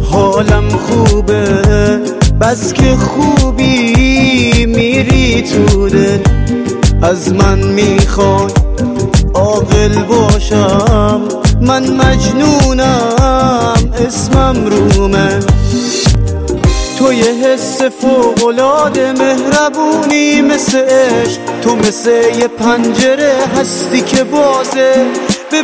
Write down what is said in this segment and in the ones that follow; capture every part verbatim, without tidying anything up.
حالم خوبه بس که خوبی میری تو دل. از من میخوای عاقل باشم، من مجنونم اسمم رومه. تو یه حس فوق‌العاده مهربونی مثل عشق، تو مثل یه پنجره هستی که بازه به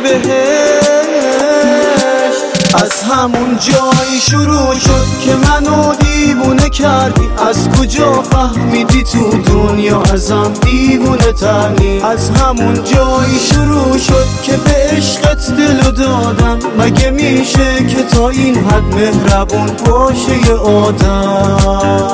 بهشت. از همون جایی شروع شد که منو دیوونه کردی، از کجا فهمیدی تو دنیا ازم دیوونه تری؟ از همون جایی شروع شد که به عشقت دلو دادم، مگه میشه که تا این حد مهربون باشه یه آدم؟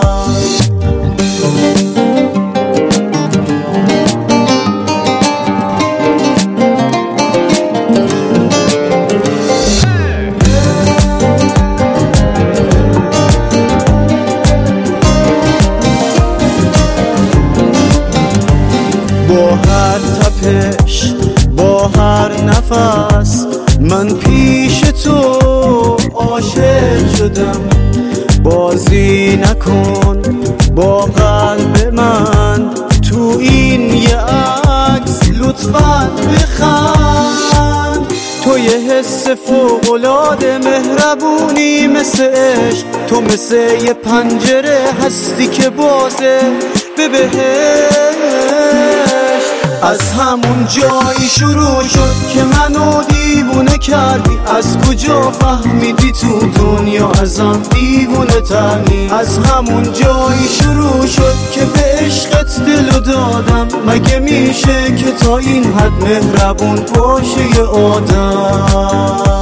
با هر تپش با هر نفس من پیش تو عاشق شدم. بازی نکن با قلب من، تو این یه عکس لطفاً بخند. تو یه حس فوق‌العاده مهربونی مثل عشق، تو مثل یه پنجره هستی که بازه به بهشت. از همون جایی شروع شد که منو دیوونه کردی، از کجا فهمیدی تو دنیا ازم دیوونه تری؟ از همون جایی شروع شد که به عشقت دلو دادم، مگه میشه که تا این حد مهربون باشه یه آدم؟